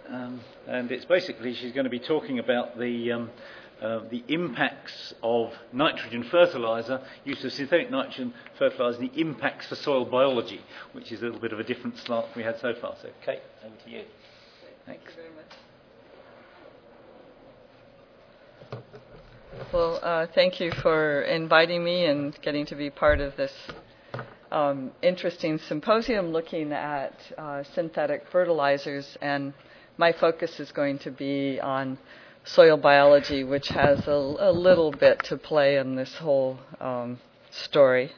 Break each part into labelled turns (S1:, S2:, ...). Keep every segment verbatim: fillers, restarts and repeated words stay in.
S1: Um, and it's basically, she's going to be talking about the um, uh, the impacts of nitrogen fertilizer, use of synthetic nitrogen fertilizer, and the impacts for soil biology, which is a little bit of a different slant we had so far. So, Kate, over to you. Thanks.
S2: Thank you very much. Well, uh, thank you for inviting me and getting to be part of this um, interesting symposium looking at uh, synthetic fertilizers. And my focus is going to be on soil biology, which has a, a little bit to play in this whole um, story.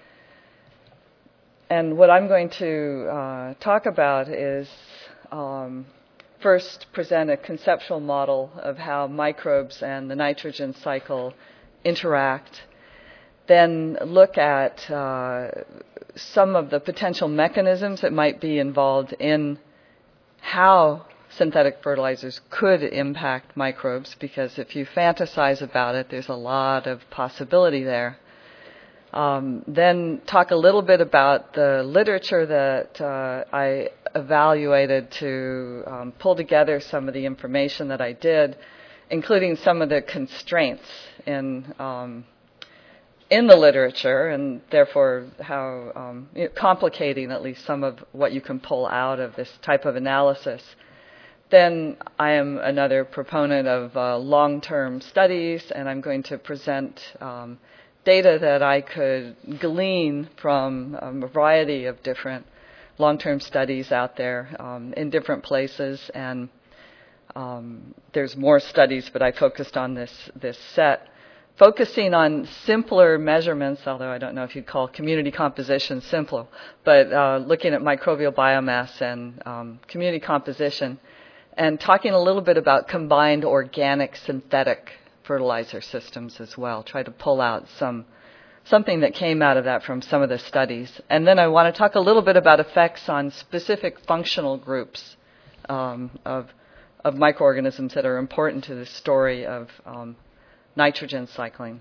S2: And what I'm going to uh, talk about is um, first present a conceptual model of how microbes and the nitrogen cycle interact, then look at uh, some of the potential mechanisms that might be involved in how synthetic fertilizers could impact microbes, because if you fantasize about it, there's a lot of possibility there. Um, then talk a little bit about the literature that uh, I evaluated to um, pull together some of the information that I did, including some of the constraints in um, in the literature, and therefore how um, you know, complicating at least some of what you can pull out of this type of analysis. Then I am another proponent of uh, long-term studies, and I'm going to present um, data that I could glean from um, a variety of different long-term studies out there um, in different places. And um, there's more studies, but I focused on this, this set, focusing on simpler measurements, although I don't know if you'd call community composition simple, but uh, looking at microbial biomass and um, community composition, and talking a little bit about combined organic synthetic fertilizer systems as well. Try to pull out some something that came out of that from some of the studies. And then I want to talk a little bit about effects on specific functional groups um, of, of microorganisms that are important to the story of um, nitrogen cycling.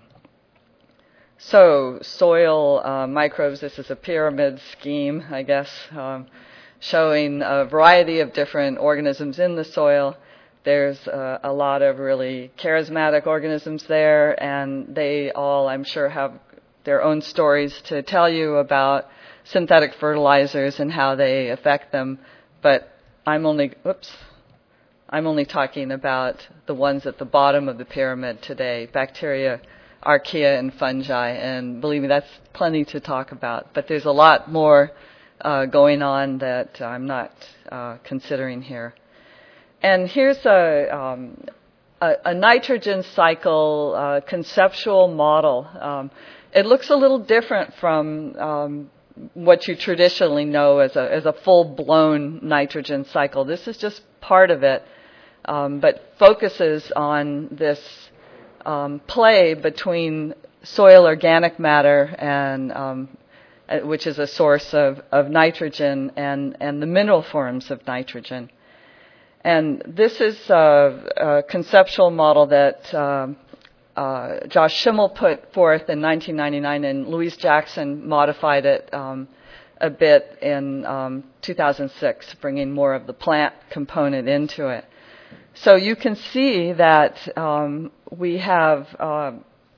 S2: So soil uh, microbes, this is a pyramid scheme, I guess, um, showing a variety of different organisms in the soil. There's uh, a lot of really charismatic organisms there, and they all, I'm sure, have their own stories to tell you about synthetic fertilizers and how they affect them. But I'm only, whoops, I'm only talking about the ones at the bottom of the pyramid today, bacteria, archaea, and fungi. And believe me, that's plenty to talk about. But there's a lot more Uh, going on that I'm not uh, considering here. And here's a, um, a, a nitrogen cycle uh, conceptual model. Um, it looks a little different from um, what you traditionally know as a, as a full-blown nitrogen cycle. This is just part of it, um, but focuses on this um, play between soil organic matter and um, which is a source of, of nitrogen, and, and the mineral forms of nitrogen. And this is a, a conceptual model that um, uh, Josh Schimmel put forth in nineteen ninety-nine, and Louise Jackson modified it um, a bit in um, two thousand six, bringing more of the plant component into it. So you can see that um, we have uh,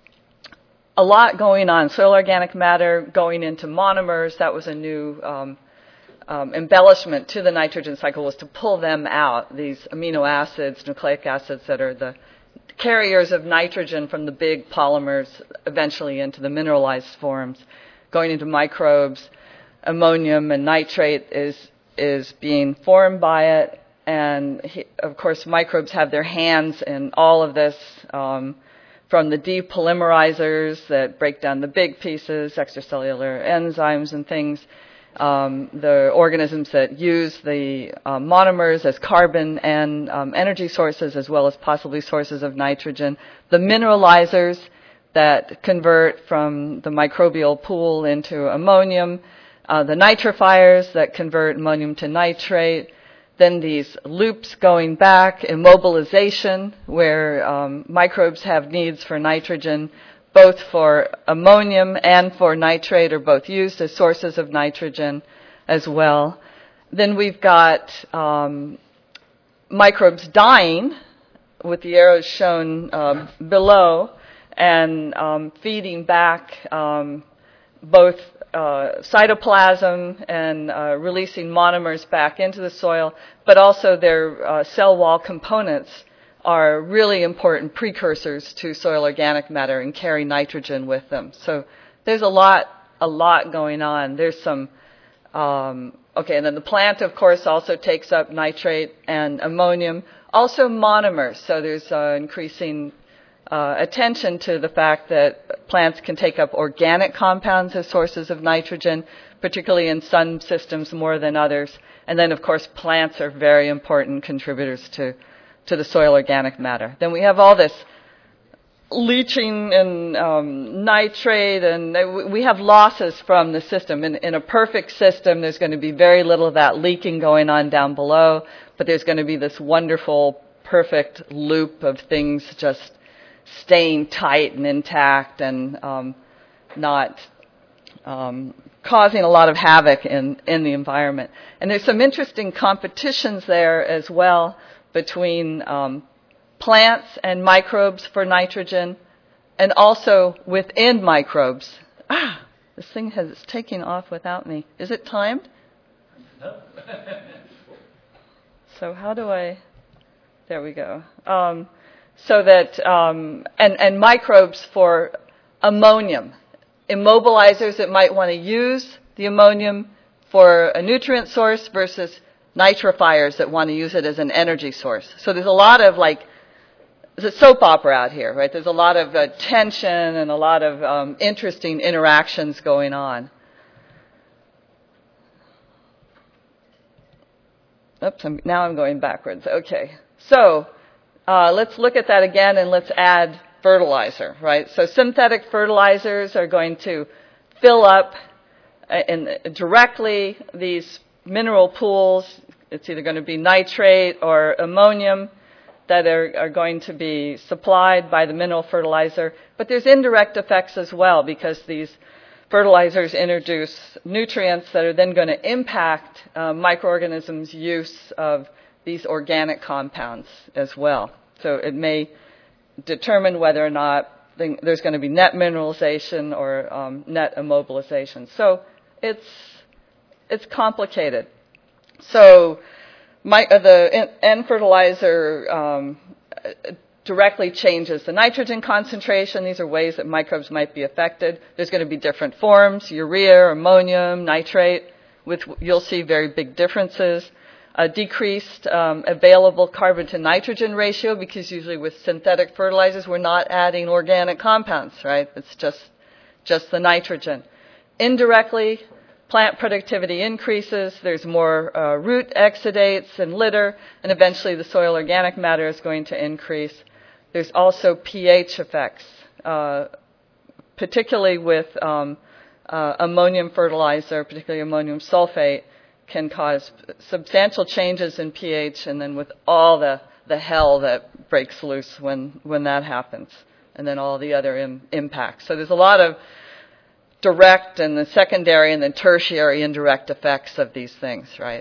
S2: a lot going on. Soil organic matter going into monomers. That was a new um, um, embellishment to the nitrogen cycle, was to pull them out, these amino acids, nucleic acids that are the carriers of nitrogen from the big polymers eventually into the mineralized forms, going into microbes. Ammonium and nitrate is is being formed by it. And he, of course, microbes have their hands in all of this, um, from the depolymerizers that break down the big pieces, extracellular enzymes and things, um, the organisms that use the uh, monomers as carbon and um, energy sources, as well as possibly sources of nitrogen, the mineralizers that convert from the microbial pool into ammonium, uh, the nitrifiers that convert ammonium to nitrate, then these loops going back, immobilization, where um, microbes have needs for nitrogen, both for ammonium and for nitrate are both used as sources of nitrogen as well. Then we've got um, microbes dying, with the arrows shown um, below, and um, feeding back um, both uh, cytoplasm and uh, releasing monomers back into the soil, but also their uh, cell wall components are really important precursors to soil organic matter and carry nitrogen with them. So there's a lot, a lot going on. There's some, um, okay, and then the plant, of course, also takes up nitrate and ammonium, also monomers. So there's uh, increasing uh, attention to the fact that plants can take up organic compounds as sources of nitrogen, particularly in sun systems more than others. And then, of course, plants are very important contributors to to the soil organic matter. Then we have all this leaching and um, nitrate, and we have losses from the system. In, in a perfect system, there's going to be very little of that leaking going on down below, but there's going to be this wonderful, perfect loop of things just staying tight and intact and um, not um, causing a lot of havoc in, in the environment. And there's some interesting competitions there as well between um, plants and microbes for nitrogen, and also within microbes. Ah, this thing has it's taking off without me. Is it timed?
S1: No.
S2: So how do I? There we go. Um, so that um, and and microbes for ammonium, immobilizers that might want to use the ammonium for a nutrient source versus nitrifiers that want to use it as an energy source. So there's a lot of like, there's a soap opera out here, right? There's a lot of uh, tension and a lot of um, interesting interactions going on. Oops, I'm, now I'm going backwards. Okay. So uh, let's look at that again and let's add fertilizer, right? So synthetic fertilizers are going to fill up uh, in, directly these mineral pools. It's either going to be nitrate or ammonium that are, are going to be supplied by the mineral fertilizer. But there's indirect effects as well, because these fertilizers introduce nutrients that are then going to impact uh, microorganisms' use of these organic compounds as well. So it may determine whether or not there's going to be net mineralization or um, net immobilization. So it's it's complicated. So my, uh, the N fertilizer um, directly changes the nitrogen concentration. These are ways that microbes might be affected. There's going to be different forms, urea, ammonium, nitrate, with you'll see very big differences. A decreased um, available carbon to nitrogen ratio, because usually with synthetic fertilizers we're not adding organic compounds, right? It's just just the nitrogen. Indirectly, plant productivity increases, there's more uh, root exudates and litter, and eventually the soil organic matter is going to increase. There's also pH effects, uh, particularly with um, uh, ammonium fertilizer, particularly ammonium sulfate, can cause substantial changes in pH, and then with all the, the hell that breaks loose when, when that happens, and then all the other im- impacts. So there's a lot of direct and the secondary and then tertiary indirect effects of these things, right?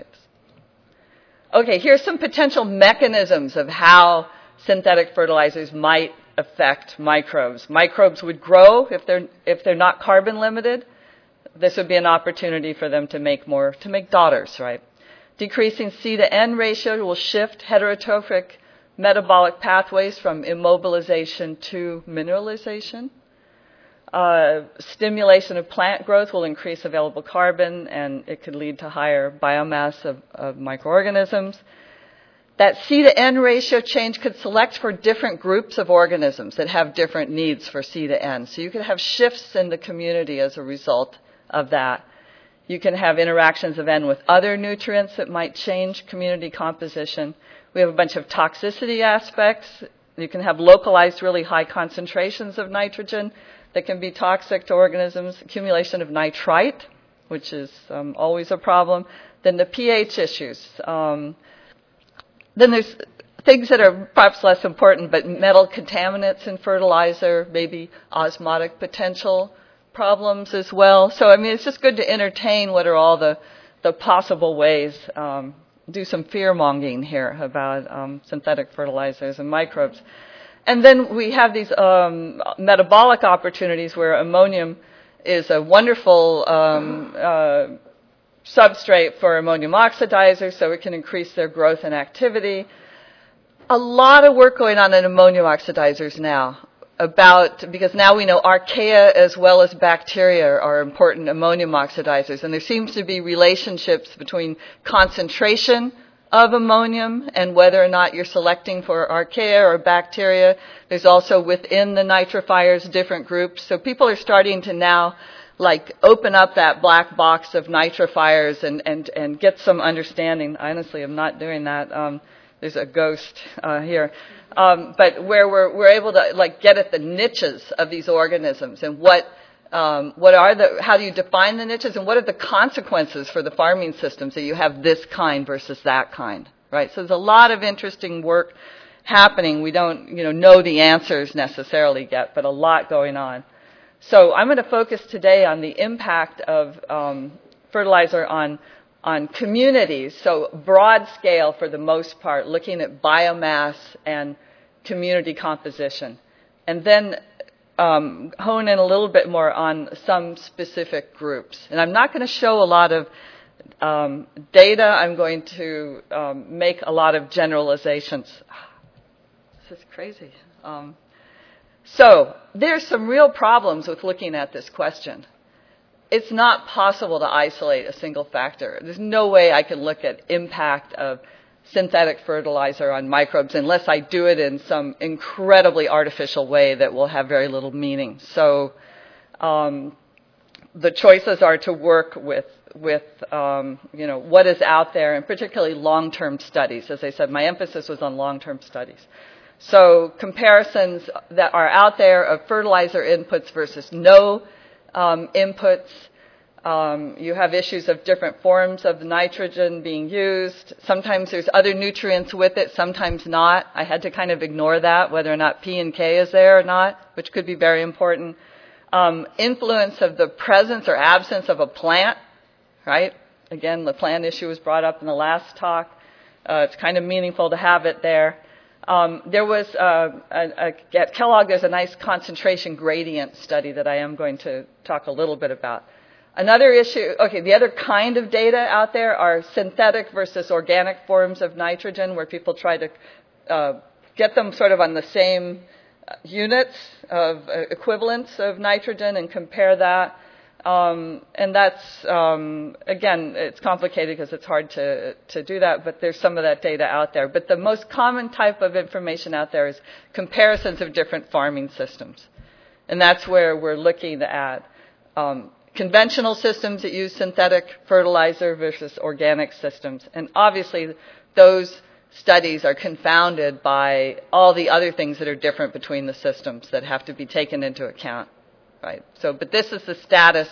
S2: Okay, here's some potential mechanisms of how synthetic fertilizers might affect microbes. Microbes would grow if they're if they're not carbon limited. This would be an opportunity for them to make more, to make daughters, right? Decreasing C to N ratio will shift heterotrophic metabolic pathways from immobilization to mineralization. Uh, stimulation of plant growth will increase available carbon, and it could lead to higher biomass of, of microorganisms. That C to N ratio change could select for different groups of organisms that have different needs for C to N. So you could have shifts in the community as a result of that. You can have interactions of N with other nutrients that might change community composition. We have a bunch of toxicity aspects. You can have localized really high concentrations of nitrogen that can be toxic to organisms, accumulation of nitrite, which is um, always a problem. Then the pH issues. Um, then there's things that are perhaps less important, but metal contaminants in fertilizer, maybe osmotic potential problems as well. So, I mean, it's just good to entertain what are all the, the possible ways um, do some fear-mongering here about um, synthetic fertilizers and microbes. And then we have these um, metabolic opportunities where ammonium is a wonderful um, uh, substrate for ammonium oxidizers, so it can increase their growth and activity. A lot of work going on in ammonium oxidizers now, about because now we know archaea as well as bacteria are important ammonium oxidizers, and there seems to be relationships between concentration of ammonium and whether or not you're selecting for archaea or bacteria. There's also within the nitrifiers different groups. So people are starting to now like open up that black box of nitrifiers and, and, and get some understanding. Honestly, I'm not doing that. Um, there's a ghost uh, here. Um, but where we're, we're able to like get at the niches of these organisms and what Um, what are the, how do you define the niches, and what are the consequences for the farming systems that you have this kind versus that kind, right? So there's a lot of interesting work happening. We don't, you know, know the answers necessarily yet, but a lot going on. So I'm going to focus today on the impact of um, fertilizer on on communities. So broad scale for the most part, looking at biomass and community composition, and then Um, hone in a little bit more on some specific groups. And I'm not going to show a lot of um, data. I'm going to um, make a lot of generalizations. This is crazy. Um, so there's some real problems with looking at this question. It's not possible to isolate a single factor. There's no way I can look at impact of synthetic fertilizer on microbes unless I do it in some incredibly artificial way that will have very little meaning. So um, the choices are to work with, with um, you know, what is out there, and particularly long-term studies. As I said, my emphasis was on long-term studies. So comparisons that are out there of fertilizer inputs versus no um, inputs. Um, you have issues of different forms of nitrogen being used. Sometimes there's other nutrients with it, sometimes not. I had to kind of ignore that, whether or not P and K is there or not, which could be very important. Um, influence of the presence or absence of a plant, right? Again, the plant issue was brought up in the last talk. Uh, it's kind of meaningful to have it there. Um, there was, uh, a, a, at Kellogg, there's a nice concentration gradient study that I am going to talk a little bit about. Another issue, okay, the other kind of data out there are synthetic versus organic forms of nitrogen, where people try to uh, get them sort of on the same units of uh, equivalents of nitrogen and compare that. Um, and that's, um, again, it's complicated because it's hard to, to do that, but there's some of that data out there. But the most common type of information out there is comparisons of different farming systems. And that's where we're looking at um, conventional systems that use synthetic fertilizer versus organic systems. And obviously, those studies are confounded by all the other things that are different between the systems that have to be taken into account, right? So, but this is the status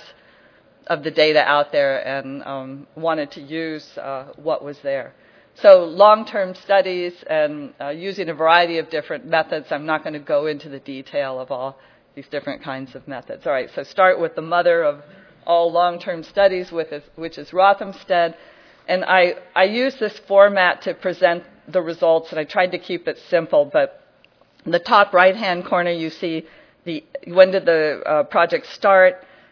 S2: of the data out there, and um, wanted to use uh, what was there. So long-term studies and uh, using a variety of different methods. I'm not going to go into the detail of all these different kinds of methods. All right, so start with the mother of all long-term studies, with is, which is Rothamsted. And I, I use this format to present the results, and I tried to keep it simple. But in the top right-hand corner, you see the when did the uh, project start,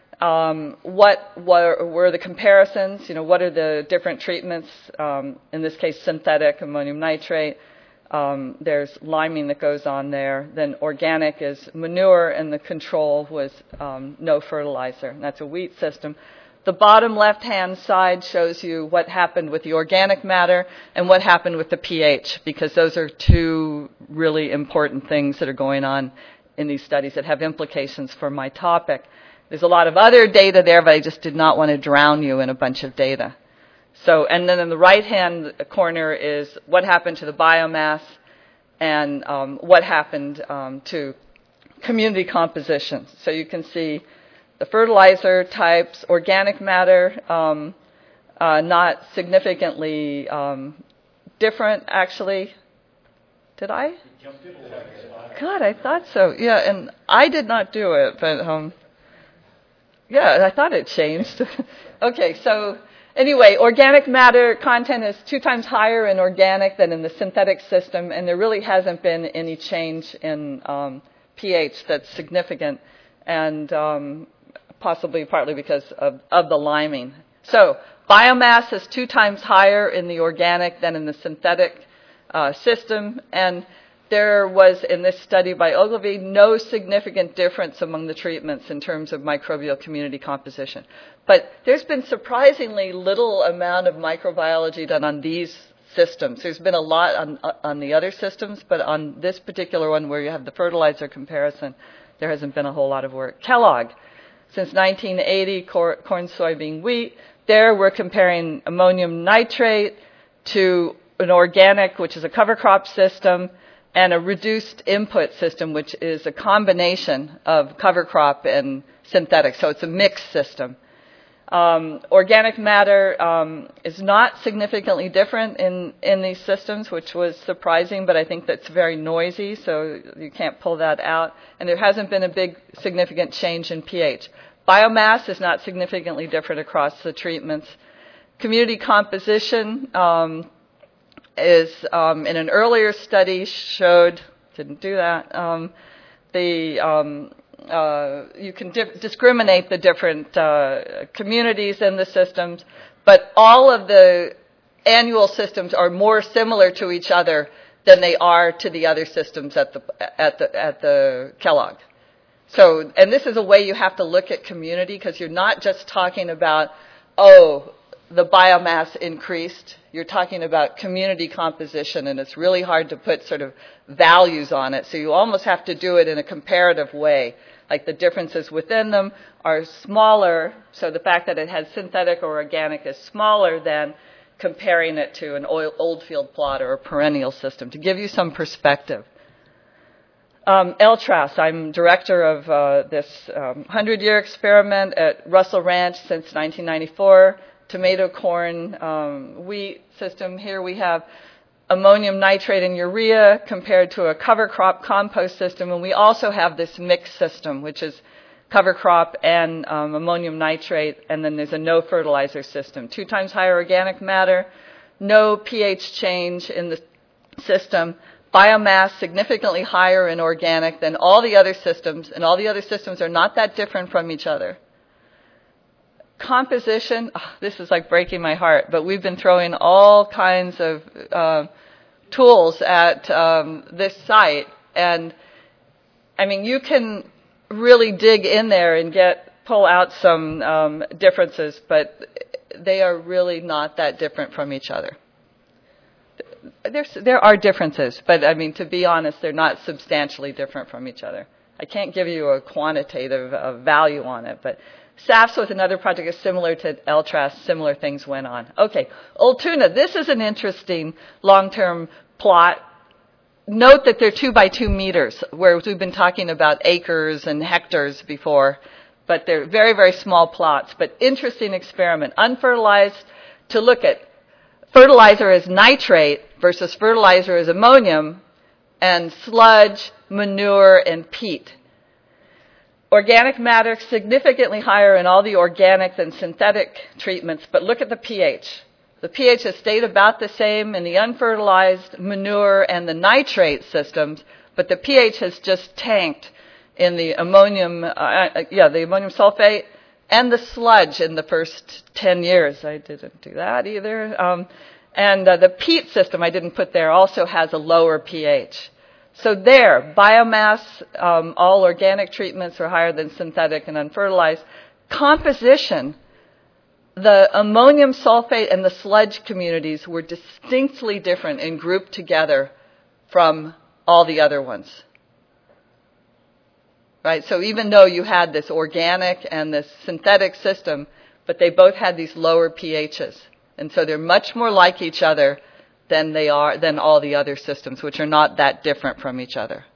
S2: um, what were, were the comparisons, you know, what are the different treatments, um, in this case synthetic ammonium nitrate. Um, there's liming that goes on there. Then organic is manure, and the control was um, no fertilizer. And that's a wheat system. The bottom left-hand side shows you what happened with the organic matter and what happened with the pH, because those are two really important things that are going on in these studies that have implications for my topic. There's a lot of other data there, but I just did not want to drown you in a bunch of data. So, and then in the right-hand corner is what happened to the biomass and um, what happened um, to community composition. So you can see the fertilizer types, organic matter, um, uh, not significantly um, different, actually. Did I? God, I thought so. Yeah, and I did not do it, but um, yeah, I thought it changed. Okay, so anyway, organic matter content is two times higher in organic than in the synthetic system, and there really hasn't been any change in um, pH that's significant, and um, possibly partly because of, of the liming. So biomass is two times higher in the organic than in the synthetic uh, system, and there was, in this study by Ogilvie, no significant difference among the treatments in terms of microbial community composition. But there's been surprisingly little amount of microbiology done on these systems. There's been a lot on, on the other systems, but on this particular one where you have the fertilizer comparison, there hasn't been a whole lot of work. Kellogg, since nineteen eighty, corn, corn soybean, wheat, there we're comparing ammonium nitrate to an organic, which is a cover crop system, and a reduced input system, which is a combination of cover crop and synthetic. So it's a mixed system. Um, organic matter um, is not significantly different in, in these systems, which was surprising, but I think that's very noisy, so you can't pull that out. And there hasn't been a big significant change in pH. Biomass is not significantly different across the treatments. Community composition um, is, um, in an earlier study, showed, didn't do that, um, the um, uh, you can di- discriminate the different uh, communities in the systems, but all of the annual systems are more similar to each other than they are to the other systems at the at the at the Kellogg. So, and this is a way you have to look at community, because you're not just talking about, oh, the biomass increased. You're talking about community composition, and it's really hard to put sort of values on it. So you almost have to do it in a comparative way. Like the differences within them are smaller, so the fact that it has synthetic or organic is smaller than comparing it to an oil, old field plot or a perennial system, to give you some perspective. Um, L T R A S, I'm director of uh, this um, hundred-year experiment at Russell Ranch since nineteen ninety-four. Tomato, corn, um, wheat system. Here we have ammonium nitrate and urea compared to a cover crop compost system. And we also have this mixed system, which is cover crop and um, ammonium nitrate. And then there's a no fertilizer system. Two times higher organic matter, no pH change in the system. Biomass significantly higher in organic than all the other systems. And all the other systems are not that different from each other. Composition, oh, this is like breaking my heart, but we've been throwing all kinds of uh, tools at um, this site, and I mean, you can really dig in there and get pull out some um, differences, but they are really not that different from each other. There's, there are differences, but I mean, to be honest, they're not substantially different from each other. I can't give you a quantitative uh, value on it, but S A F S was another project that's similar to L T R A S. Similar things went on. Okay, Old Tuna. This is an interesting long-term plot. Note that they're two by two meters, whereas we've been talking about acres and hectares before, but they're very, very small plots. But interesting experiment. Unfertilized, to look at fertilizer as nitrate versus fertilizer as ammonium, and sludge, manure, and peat. Organic matter significantly higher in all the organic than synthetic treatments, but look at the pH. The pH has stayed about the same in the unfertilized, manure, and the nitrate systems, but the pH has just tanked in the ammonium, uh, yeah, the ammonium sulfate and the sludge in the first ten years. I didn't do that either. Um, and uh, the peat system I didn't put there also has a lower pH. So there, biomass, um, all organic treatments are higher than synthetic and unfertilized. Composition, the ammonium sulfate and the sludge communities were distinctly different and grouped together from all the other ones. Right? So even though you had this organic and this synthetic system, but they both had these lower pHs. And so they're much more like each other than they are than all the other systems, which are not that different from each other.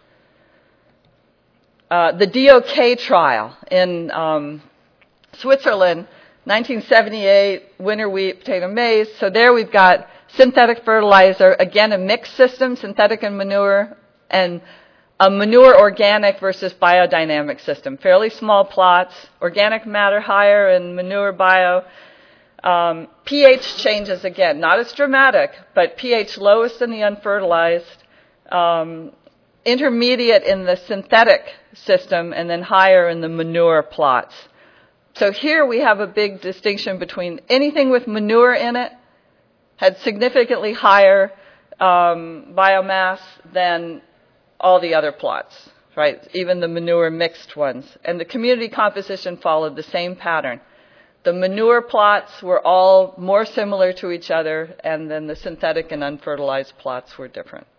S2: Uh, the D O K trial in um, Switzerland, nineteen seventy-eight, winter wheat, potato, maize. So there we've got synthetic fertilizer, again a mixed system, synthetic and manure, and a manure organic versus biodynamic system. Fairly small plots, organic matter higher and manure bio. Um, pH changes again, not as dramatic, but pH lowest in the unfertilized, um, intermediate in the synthetic system, and then higher in the manure plots. So here we have a big distinction between anything with manure in it had significantly higher um, biomass than all the other plots, right? Even the manure mixed ones. And the community composition followed the same pattern. The manure plots were all more similar to each other, and then the synthetic and unfertilized plots were different.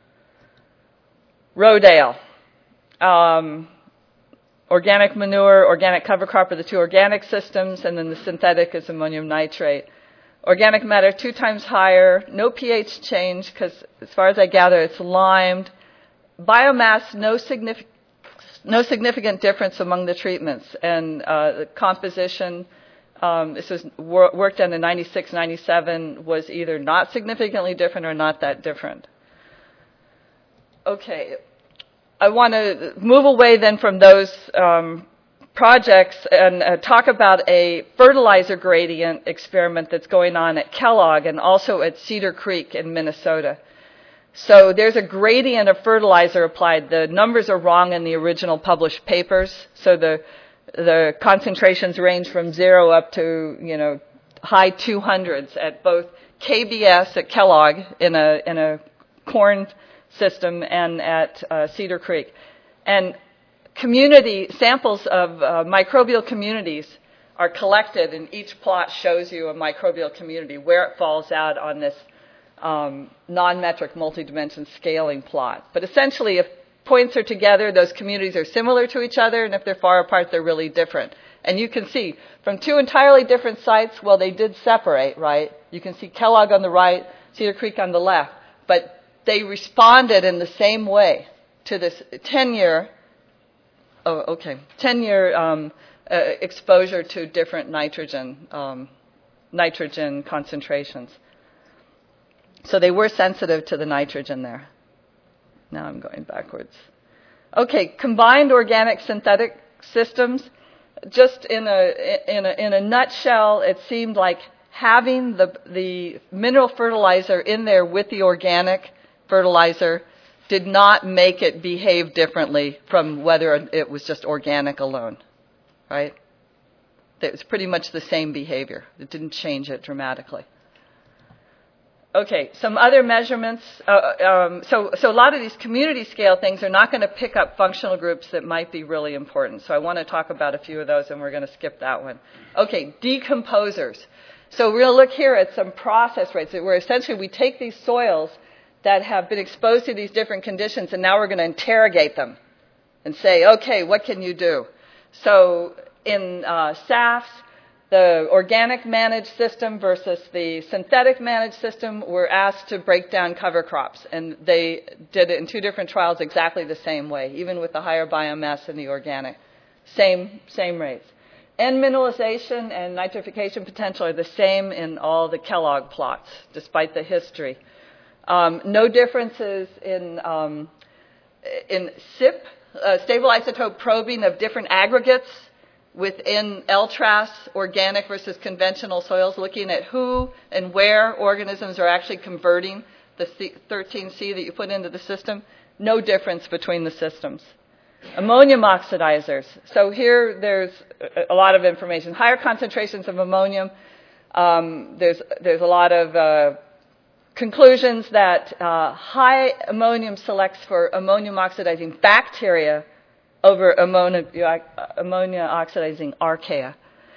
S2: Rodale. Um, organic manure, organic cover crop are the two organic systems, and then the synthetic is ammonium nitrate. Organic matter two times higher, no pH change because as far as I gather it's limed. Biomass, no significant no significant difference among the treatments, and uh, the composition, um, this was wor- work done in ninety-six, ninety-seven, was either not significantly different or not that different. Okay, I want to move away then from those um, projects and uh, talk about a fertilizer gradient experiment that's going on at Kellogg and also at Cedar Creek in Minnesota. So there's a gradient of fertilizer applied. The numbers are wrong in the original published papers. So the the concentrations range from zero up to, you know, high two hundreds at both K B S at Kellogg in a in a corn system and at uh, Cedar Creek. And community samples of uh, microbial communities are collected, and each plot shows you a microbial community, where it falls out on this Um, non-metric multi-dimension scaling plot. But essentially, if points are together, those communities are similar to each other, and if they're far apart, they're really different. And you can see from two entirely different sites, well, they did separate, right? You can see Kellogg on the right, Cedar Creek on the left, but they responded in the same way to this ten-year, oh, okay, ten-year um, uh, exposure to different nitrogen, um, nitrogen concentrations. So they were sensitive to the nitrogen there. Now I'm going backwards. Okay, combined organic synthetic systems. Just in a in a in a nutshell, it seemed like having the the mineral fertilizer in there with the organic fertilizer did not make it behave differently from whether it was just organic alone, right? It was pretty much the same behavior. It didn't change it dramatically. Okay, some other measurements. Uh, um, so, so a lot of these community scale things are not going to pick up functional groups that might be really important. So I want to talk about a few of those, and we're going to skip that one. Okay, decomposers. So we're going to look here at some process rates where essentially we take these soils that have been exposed to these different conditions, and now we're going to interrogate them and say, okay, what can you do? So in uh, S A Fs, the organic managed system versus the synthetic managed system were asked to break down cover crops, and they did it in two different trials exactly the same way, even with the higher biomass in the organic. Same, same rates. N mineralization and nitrification potential are the same in all the Kellogg plots, despite the history. Um, no differences in, um, in S I P, uh, stable isotope probing of different aggregates within L T R A S, organic versus conventional soils, looking at who and where organisms are actually converting the thirteen C that you put into the system. No difference between the systems. Ammonium oxidizers. So here there's a lot of information. Higher concentrations of ammonium. Um, there's, there's a lot of uh, conclusions that uh, high ammonium selects for ammonium oxidizing bacteria over ammonia, ammonia oxidizing archaea.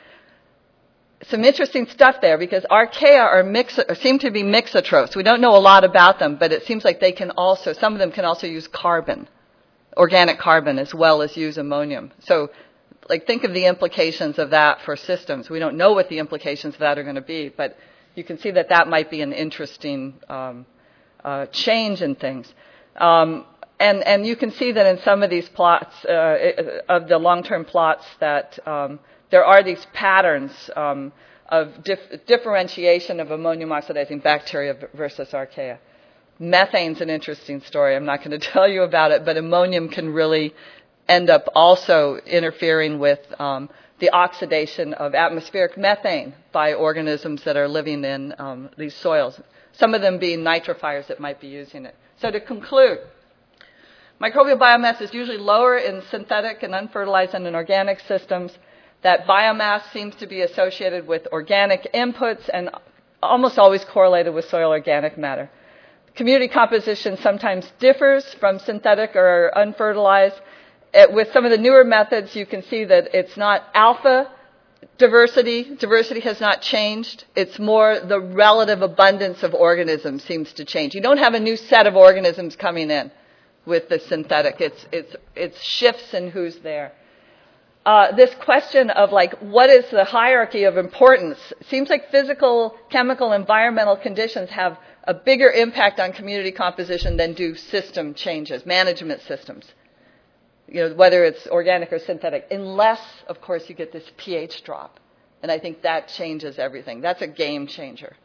S2: Some interesting stuff there, because archaea are mix, seem to be mixotrophs. We don't know a lot about them, but it seems like they can also, some of them can also use carbon, organic carbon, as well as use ammonium. So, like, think of the implications of that for systems. We don't know what the implications of that are going to be, but you can see that that might be an interesting um, uh, change in things. Um, And, and you can see that in some of these plots, uh, of the long-term plots, that um, there are these patterns um, of dif- differentiation of ammonium oxidizing bacteria versus archaea. Methane's an interesting story. I'm not going to tell you about it, but ammonium can really end up also interfering with um, the oxidation of atmospheric methane by organisms that are living in um, these soils, some of them being nitrifiers that might be using it. So to conclude, microbial biomass is usually lower in synthetic and unfertilized and in organic systems. That biomass seems to be associated with organic inputs and almost always correlated with soil organic matter. Community composition sometimes differs from synthetic or unfertilized. It, with some of the newer methods, you can see that it's not alpha diversity. Diversity has not changed. It's more the relative abundance of organisms seems to change. You don't have a new set of organisms coming in with the synthetic. It's, it's, it's shifts in who's there. Uh, this question of like, what is the hierarchy of importance? It seems like physical, chemical, environmental conditions have a bigger impact on community composition than do system changes, management systems. You know, whether it's organic or synthetic, unless, of course, you get this pH drop. And I think that changes everything. That's a game changer.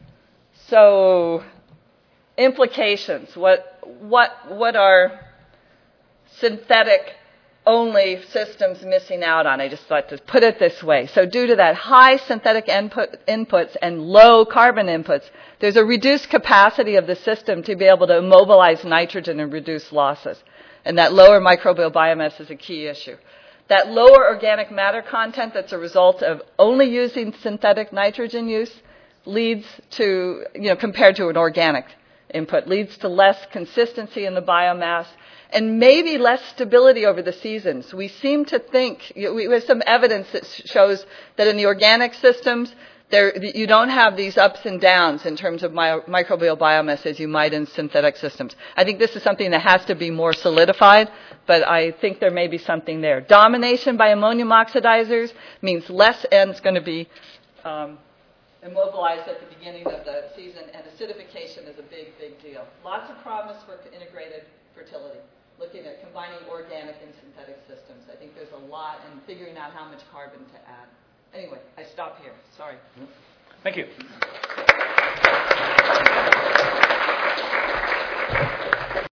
S2: So, implications. What, what, what are synthetic only systems missing out on? I just thought to put it this way. So due to that high synthetic input, inputs and low carbon inputs, there's a reduced capacity of the system to be able to mobilize nitrogen and reduce losses. And that lower microbial biomass is a key issue. That lower organic matter content that's a result of only using synthetic nitrogen use leads to, you know, compared to an organic input, leads to less consistency in the biomass and maybe less stability over the seasons. We seem to think, you know, we have some evidence that shows that in the organic systems, there, you don't have these ups and downs in terms of my, microbial biomass as you might in synthetic systems. I think this is something that has to be more solidified, but I think there may be something there. Domination by ammonium oxidizers means less N is going to be um, immobilized at the beginning of the season, and acidification is a big, big deal. Lots of promise for integrated fertility, looking at combining organic and synthetic systems. I think there's a lot in figuring out how much carbon to add. Anyway, I stop here. Sorry.
S1: Thank you.